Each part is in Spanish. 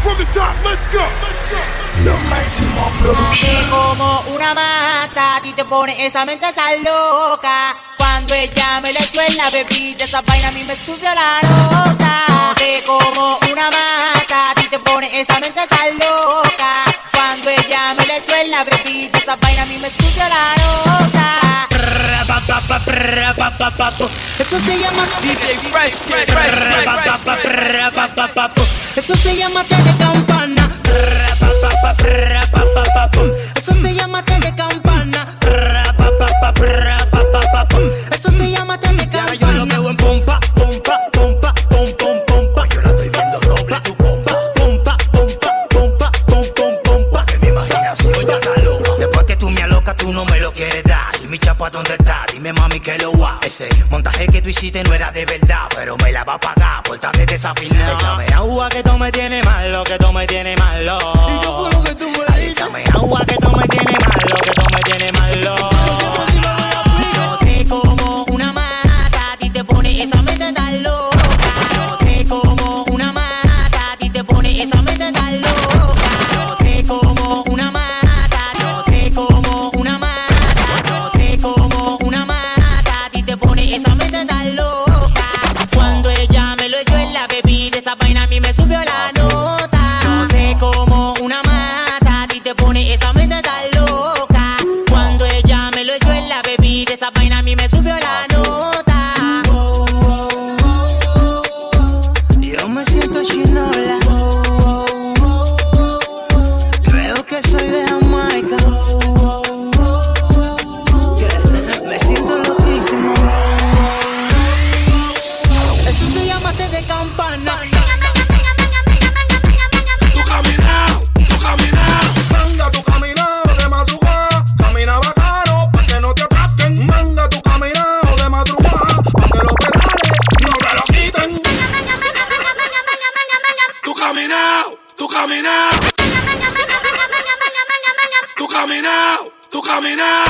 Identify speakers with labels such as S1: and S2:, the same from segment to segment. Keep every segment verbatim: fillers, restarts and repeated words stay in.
S1: from the top, let's go.
S2: Lo Máximo Production.
S3: Como una mata, a ti te pone esa mente tan loca. Cuando ella me le suena, bebida, esa vaina a mí me subió la nota. Sé como una mata, a ti te pone esa mente tan loca. Cuando ella me le suena, bebida, esa vaina a mí me subió la nota. Eso se llama D J Fresh, Fresh, Eso se llama té de campana. Eso se llama té de campana. Eso se llama té de campana.
S4: Yo lo veo en pompa, pompa, pompa, pom, pom, pompa. Yo la estoy viendo doble tu pompa, pompa, pompa, pompa, pom, pom, pompa. Que mi imaginación ya está loca. Después que tú me alocas, tú no me lo quieres dar. Y mi chapa, ¿dónde está? Dime, mami, que lo va. Ese montaje que tú hiciste no era de verdad, pero me la va a pagar por estarme desafinado. Échame agua que tú me tienes malo, que tú me tienes malo.
S3: ¿Y qué fue lo que tú me dijiste?
S4: Échame agua que tú me tienes malo, que tú me tienes malo. Yo sé como una mata, a ti te pone esa mente tan loca. Yo sé como una mata, a ti te pone esa mente tan loca. Yo sé como una mata, yo sé como una mata, yo sé como una mata, a ti te pone esa mente tan loca. Cuando ella me lo echó en la bebida, esa vaina a mí me subió la nota. Yo sé como una mata, a ti te pone esa mente tan loca. Cuando ella me lo echó en la bebida, esa vaina a mí me subió la nota.
S3: Yo me siento chinola. Creo que soy de Jamaica. Me siento loquísimo. Eso se llama té de campana.
S1: Tú caminao, tú caminao.
S5: Manda tu caminado de madrugada, camina bacano pa' que no te atraquen. Manda tu caminado de madrugada, pa' que los pedales no te lo quiten.
S1: Tú caminao, tú caminao. Tú caminao, tú caminao.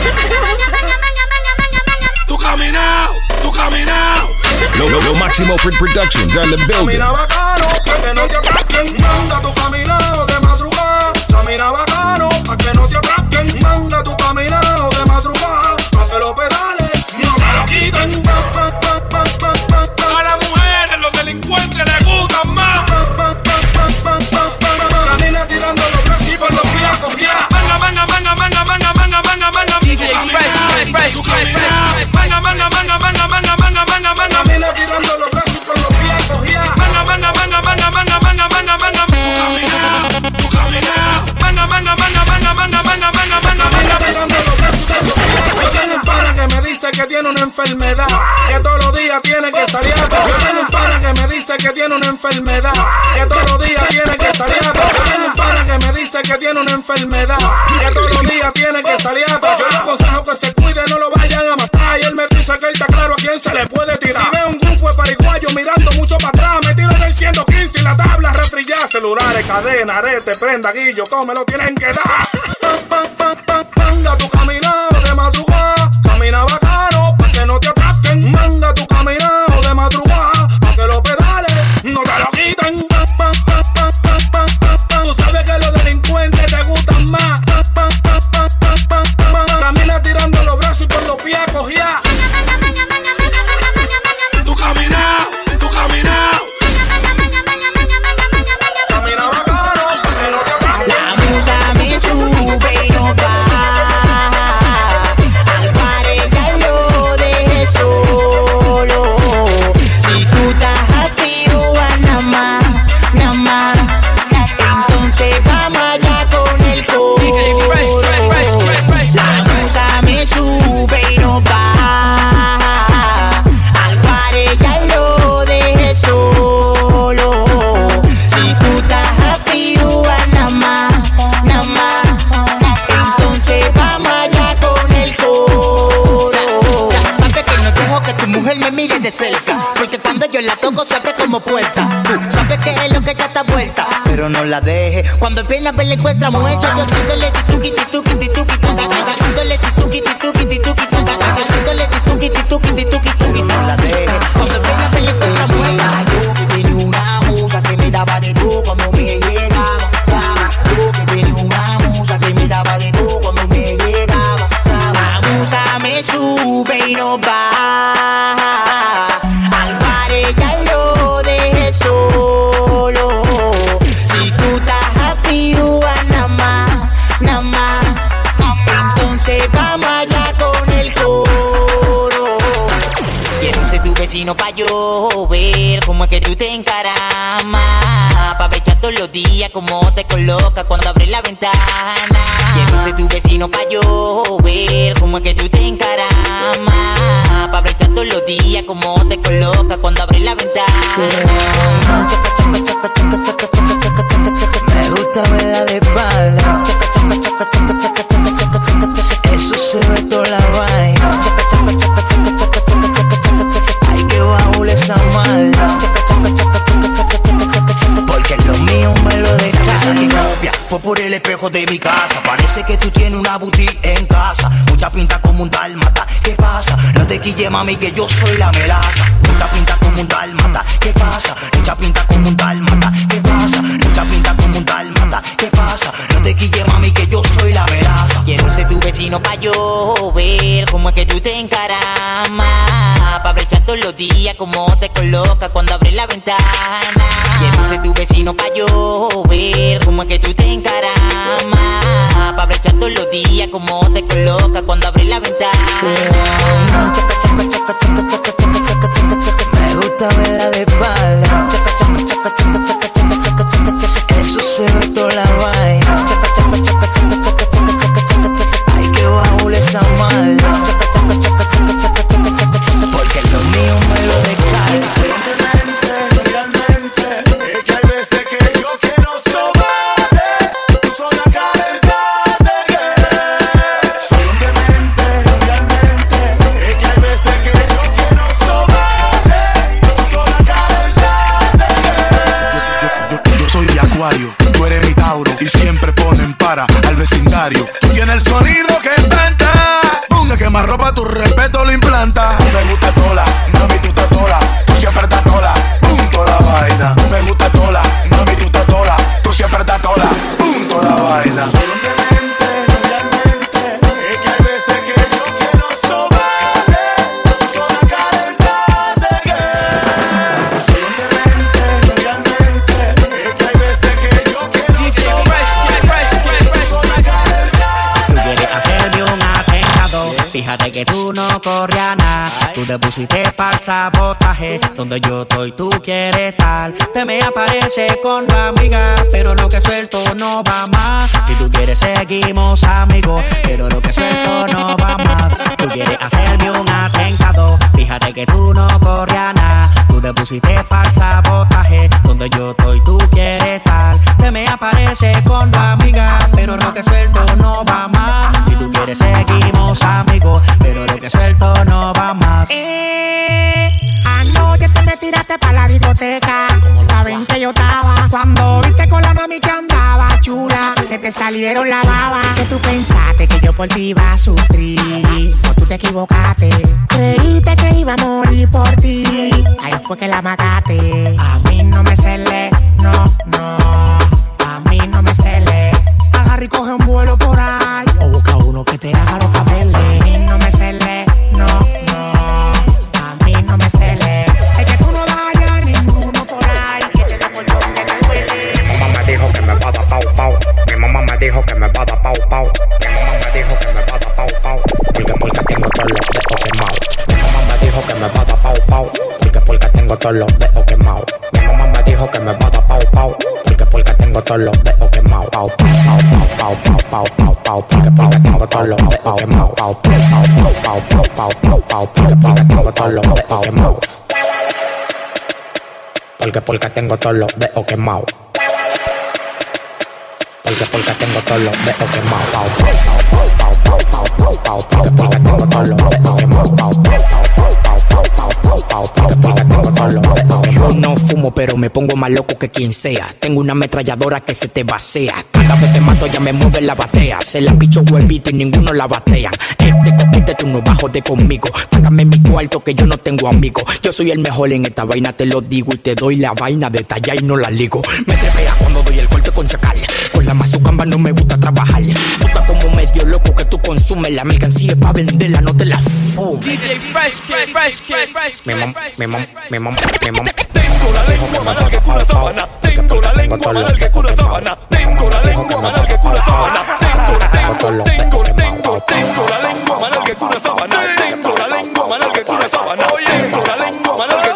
S1: Tú caminao, tú caminao.
S2: Lo, lo, lo Máximo Productions on the building.
S5: Camina bacano pa' que no te atraquen. Manda tu caminado de madrugada, camina bacano pa' que no te atraquen. Manda tu caminado de madrugada, pa' que los pedales no te lo quiten. Pa, pa, pa, pa, pa, pa, pa.
S1: A las mujeres, los delincuentes les gustan más.
S5: Pa, pa, pa, pa, pa, pa, pa. Camina tirando los brazos y por los pies a cogiar.
S1: Manga, manga, manga, manga, manga, manga, manga, manga.
S4: D J Fresh, Fresh,
S1: Tú
S4: Fresh,
S1: caminao.
S4: Fresh.
S1: Manga, manga, manga, manga, manga, manga, manga, manga.
S5: Camina tirando los brazos y por los pies a cogiar.
S1: Manga, manga, manga, manga, manga, manga, manga, manga. Tú caminao, tú caminao. Manga, manga, manga, manga, manga, manga, manga, manga,
S5: Camina
S1: manga.
S5: tirando los brazos y por los pies a cogiar. Yo tengo un pana que me dice que tiene una enfermedad, que todos los días tiene que salir a tocar. Yo tengo un pana que me dice que tiene una enfermedad, que todos los días tiene que salir a tocar. Yo tengo un pana que me dice que tiene una enfermedad, que todos los días tiene que salir a tocar. Yo le aconsejo que se cuide, no lo vayan a matar. Y él me dice que él está claro a quién se le puede tirar. Si ve un grupo de pariguayos mirando mucho para atrás, me tiro del ciento quince y la tabla retrillada. Celulares, cadena, arete, prenda, guillo, todo me lo tienen que dar. Pa, pa, pa, pa, Manda tu caminado de madrugada, camina bacano pa' que no te atraquen. Manda tu caminado de madrugada, pa' que los pedales no te lo quiten. Pa, pa, pa, pa, pa, pa, pa, pa. Tú sabes que los delincuentes te gustan más. Pa, pa, pa, pa, pa, pa, pa. Camina tirando los brazos y por los pies a cogiar.
S1: Tú caminao, tú caminao.
S5: Camina bacano pa' que no te atraquen.
S3: La musa me sube y no baja. Al pared ya lo dejé solo. Si tú estás activo, nada más, nada más. Entonces vamos allá con el coro. La musa me sube y no baja. Al pared ya lo dejé solo. Si tú estás activo, nada más, nada más. Entonces vamos allá con el coro. Sabes que no dejo que tu mujer me mire de cerca, porque cuando yo la toco se abre como puerta. Tú sabes que es lo que ya está vuelta, pero no la deje. Cuando viene a ver la encuentra mucho, yo dándole tituki, tituki, tituki, dándole tituki, tituki, tituki, dándole tituki, tituki, tituki, tituki. No la deje. Cuando viene a ver la encuentra muerta, yo que tenía una musa que me daba de tú como mi
S4: vecino pa' yo ver cómo es que tú te encaramas. Pa' aprovechar todos los días como te coloca cuando abres la ventana. Quiero ser tu vecino pa' yo ver cómo es que tú te encaramas. Pa' aprovechar todos los días como te coloca cuando abres la ventana. Chaca, chaca, chaca, chaca, chaca, chaca, chaca, chaca, chaca. Me gusta verla de espalda. Chaca, chaca, chaca, chaca, chaca, chaca, chaca, chaca, chaca. Eso se ve toda la vaina. Chaca, chaca, chaca, chaca, chaca, chaca, chaca, chaca, chaca. Ay, que baúl esa mala. Chaca, chaca, chaca, chaca, chaca, chaca, chaca, chaca. Porque lo mío me lo descarga.
S6: Mi copia fue por el espejo de mi casa. Parece que tú tienes una boutique en casa. Mucha pinta como un dálmata. ¿Qué pasa? No te quille, mami, que yo soy la melaza. Mucha pinta como un dálmata. ¿Qué pasa? Mucha pinta como un dálmata. ¿Qué pasa? Mucha pinta como un dálmata. ¿Qué pasa? No te quille, mami, que yo soy la melaza.
S4: Quiero ser tu vecino pa' yo ver cómo es que tú te encaramas. Pa' aprovechar todos los días como te coloca cuando abres la ventana. Quiero ser tu vecino pa' yo ver cómo es que tú te encaramas. Pa' aprovechar todos los días como te coloca cuando abres la ventana. Chaca, chaca, chaca, chaca, chaca, chaca, chaca, chaca, chaca.
S6: Me gusta verla de espalda.
S4: Chaca, chaca, chaca, chaca, chaca, chaca, chaca, chaca, chaca.
S6: Eso se ve toda la vaina.
S4: Chaca, chaca, chaca, chaca, chaca, chaca, chaca, chaca, chaca.
S6: Ay, que baúl esa mala.
S4: Chaca, chaca, chaca, chaca, chaca, chaca, chaca, chaca.
S6: Porque lo mío me lo descarga.
S7: Tú eres mi Tauro y siempre ponen para al vecindario. Tú tienes el sonido que encanta. Ponga que más ropa tu respeto lo implanta. Me gusta tola, mami tú estás tola. Tú siempre estás tola, punto la vaina. Me gusta tola, mami tú estás tola. Tú siempre estás tola, punto la vaina.
S4: Fíjate que tú no corrías nada. Tú te pusiste para el sabotaje. Donde yo estoy, tú quieres estar. Te me aparece con la amiga, pero lo que suelto no va más. Si tú quieres, seguimos amigos, pero lo que suelto no va más. Tú quieres hacerme un atentado. Fíjate que tú no corrías nada. Tú te pusiste para el sabotaje. Donde yo estoy, tú quieres estar. Te me aparece con la amiga, pero lo que suelto no va más. Si tú quieres, seguimos amigos, pero lo que suelto no va más.
S8: Eh, anoche te me tiraste pa' la discoteca. Saben que yo estaba cuando viste con la mami que andaba chula. Se te salieron la baba. Que tú pensaste que yo por ti iba a sufrir. No, tú te equivocaste. Creíste que iba a morir por ti. Ahí fue que la mataste. A mí no me cele, no, no. A mí no me cele. Agarra y coge un vuelo por ahí. O busca uno que te haga los papeles. A mí no me cele, no, no. A mí no me cele. Es que tú no vayas ninguno por ahí. Que te dé por donde te duele.
S9: Mi mamá me dijo que me va a dar pau pau. Mi mamá me dijo que me va a dar pau pau. Mi mamá me dijo que me va a dar pau pau. Porque porque tengo todos los dedos quemados. Mi mamá me dijo que me va a dar pau pau. Porque porque tengo todos los dedos quemados. Mi mamá me dijo que me va a dar pau pau. Porque porque tengo todos los dedos quemados. Pau pau pau pau pau pau pau. Porque porque tengo todos los dedos quemados. Pau pau pau pau pau pau pau. Porque porque tengo todos los dedos quemados. Porque porque tengo todos los dedos quemados. Porque porque tengo todos los dedos quemados. Pau pau pau pau pau pau pau. Porque porque tengo todos los dedos quemados. Pau pau pau pau pau pau. Porque porque tengo todos los dedos quemados. Yo no fumo, pero me pongo más loco que quien sea. Tengo una ametralladora que se te vacía. Cada vez que mato ya me mueve la batea. Se la picho huevito y ninguno la batean. Este copete tú no bajo de conmigo. Págame mi cuarto que yo no tengo amigos. Yo soy el mejor en esta vaina, te lo digo. Y te doy la vaina de talla y no la ligo. Me trepea cuando doy el corte con chacal. Con la mazucamba no me gusta trabajar. Puta como medio loco que tú consumes. La mercancía es pa' venderla, no te la fumes.
S1: D J Fresh Kid, Fresh Kid, Fresh Kid.
S9: Mi mamá, mi mamá, mi mamá, mi mamá.
S1: Tengo la lengua más larga que una sábana. Tengo la lengua más larga que una sábana. Tengo la lengua más larga que una sábana. Tengo, tengo, tengo, tengo, tengo la lengua más larga que una sábana. Tengo la lengua más larga que una sábana. Tengo la lengua más larga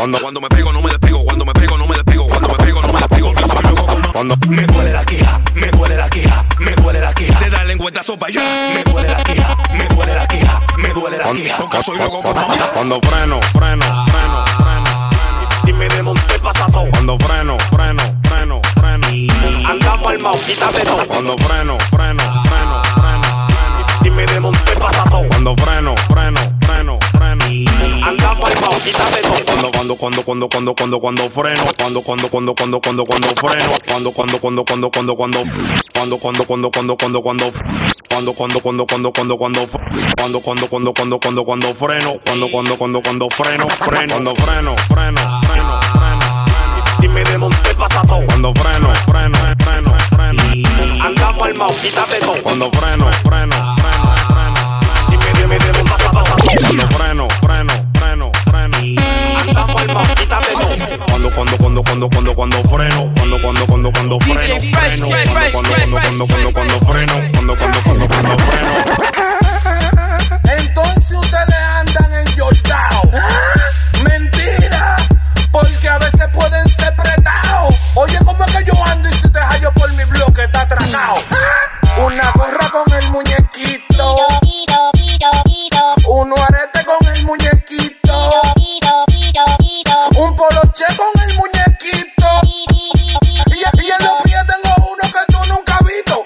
S1: Cuando, cuando me pego no me despego, cuando me pego no me despego, cuando me pego no me despego. Yo soy loco como cuando me duele la quija, me duele la quija, me duele la quija. De dar lengüetazo pa' allá, me duele la quija, me duele la quija, me duele la quija. Porque soy loco como cuando freno, freno, freno, freno. Y me desmonté pasado. Cuando freno, freno, freno, freno. Andamos al mau, quítate todo. Cuando freno, freno, freno, freno. Y me desmonté pasado. Cuando freno, freno, freno, freno. Andamos al mau, quítate todo. Cuando, cuando, cuando, cuando, cuando, cuando, cuando freno. Cuando, cuando, cuando, cuando, cuando, cuando freno. Cuando, cuando, cuando, cuando, cuando, cuando. Cuando, cuando, cuando, cuando, cuando, cuando. Cuando, cuando, cuando, cuando, cuando, cuando. Cuando, cuando, cuando, cuando, cuando, cuando freno. Cuando, cuando, cuando, cuando freno, freno. Cuando freno, freno, freno, freno. Y me desmonté pasado. Cuando freno, freno, freno, freno. Andamos al mau, quítate todo. Cuando freno, freno, freno, freno. Y me, me desmonté pasado. Cuando freno, freno, freno, freno. Andamos al mau, quítate todo. Cuando, cuando, cuando, cuando, cuando, cuando freno. Cuando, cuando, cuando, cuando freno. Freno. Cuando, cuando, cuando, cuando, cuando freno. Cuando, cuando, cuando, cuando freno.
S5: Entonces ustedes andan en Yordao. Mentira, porque a veces pueden ser prestados. Oye, ¿cómo es que yo ando y si te hallo por mi bloque está atracado? Una gorra con el muñequito, uno arete con el muñequito, un poloche con el muñequito, y, y en los pies tengo uno que tú nunca has visto.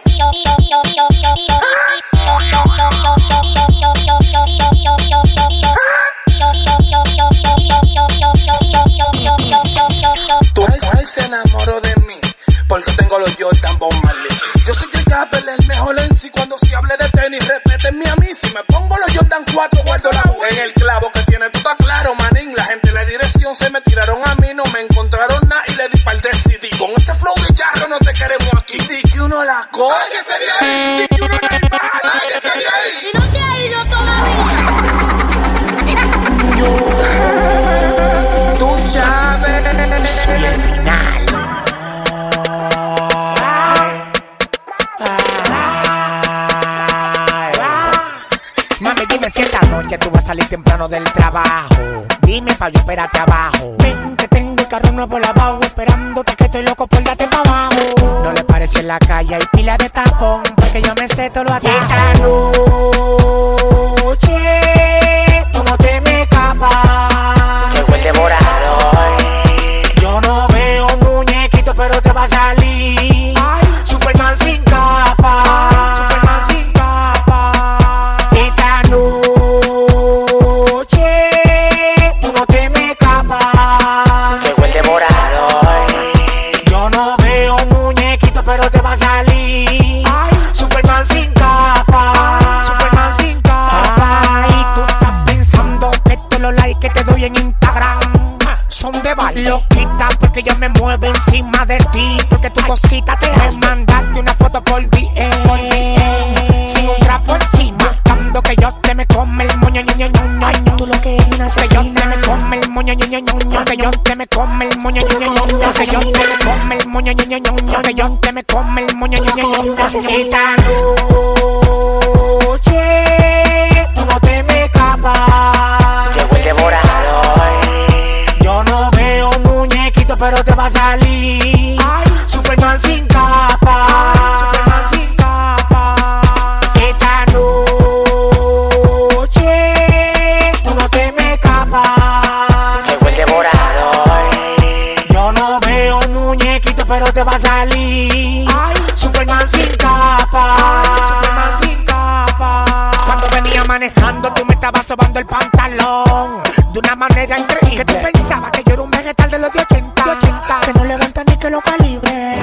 S5: Tu ex se enamoró de mí porque tengo los Jordan Bob Marley. Yo soy Chris Gable, el mejor en sí. Cuando se hable de tenis, respétenme a mí. Si me pongo los Jordan cuatro, guardo la mujer en el clavo que tiene. Tú estás claro, manín. La gente de la dirección se me tiraron a mí. No me encontraron nada y le di pa'l D C D. Con ese flow de charro no te queremos aquí. Di que uno la coge. ¡Ay, que se viene! Di que uno la hermana. ¡Ay, que se viene!
S10: Y no te ha ido todavía.
S5: Yo, tú sabes.
S8: Soy el final. Mami, dime si esta noche tú vas a salir temprano del trabajo. Dime pa' yo esperarte abajo. Ven que tengo el carro nuevo lavado, esperándote que estoy loco por darte pa' abajo. No le parece en la calle, hay pila de tapón, porque yo me sé todo lo atajo. Esta noche tú no te me escapas. Llegó el devorador. Yo no veo muñequito, pero te va a salir. Ay, Superman sin capa. Superman sin capa. Esta noche tú no te me escapas. Llegó el devorador. Yo no veo muñequito, pero te va a salir. Ay, Superman sin capa. Superman sin capa. Y tú estás pensando que todos los likes que te doy en Instagram son de bala. Lo quita porque yo me muevo encima de ti. Porque tu cosita te es mandarte una foto por D M sin un trapo encima. Buscando que yo te me come el moño, ño, ño, ño, ño. Tú lo que eres una asesina. Que yo te me come el moño, ño, ño, ño, ño. Que yo te me come el moño, ño, ño, ño, ño. Que yo te me come el moño, ño, ño, ño, ño. Que yo te me come el moño, ño, ño, ño, ño. Esta noche tú no te me escapas. Llegó el devorador. Yo no veo muñequito, pero te va a salir. Ay, Superman sin capa. Superman sin capa. Esta noche tú no te me escapas. Llegó el devorador. Yo no veo muñequito, pero te va a salir. Ay, Superman sin capa. Superman sin capa. Cuando venía manejando, tú me estabas sobando el pantalón de una manera increíble. Que tú pensabas que yo era un vegetal de los de ochenta, de ochenta, que no levanta ni que lo calibre.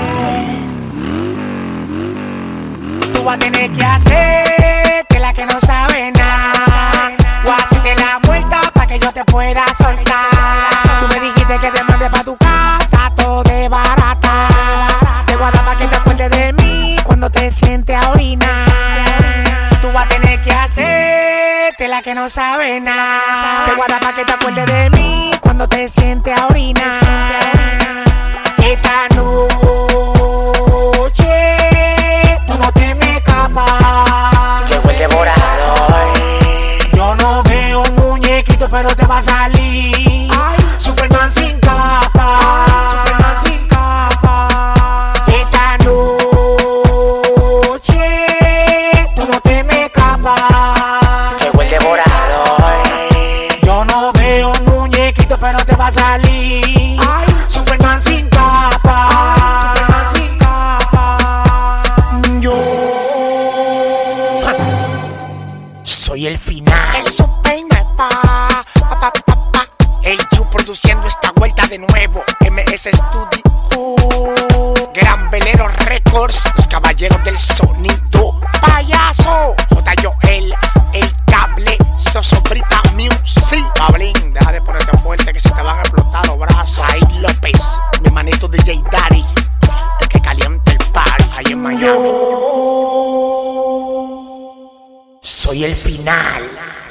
S8: Tú vas a tener que hacerte la que no sabe nada, o hacerte la muerta pa' que yo te pueda soltar. Tú me dijiste que te mande pa' tu casa todo de barata. Te voy a dar pa' que te acuerdes de mí cuando te sientes a orinar. Tú vas a tener que hacerte la que no sabe nada. Te voy a dar pa' que te acuerdes de mí cuando te sientes a orinar. Esta noche tú no te me escapas. Llegó el devorador. Yo no veo muñequito, pero te va a salir. Ay, Superman Soy el final. El super pa, pa, pa, pa, pa. El Yu produciendo esta vuelta de nuevo. M S Studio, Gran Velero Records, los caballeros del sonido. Payaso, J. Joel, el cable, Sosobrita Music. Pablín, deja de ponerte fuerte que se te van a explotar los brazos. Ahí López, mi manito de J Daddy, el que calienta el party ahí en Miami. Soy el final.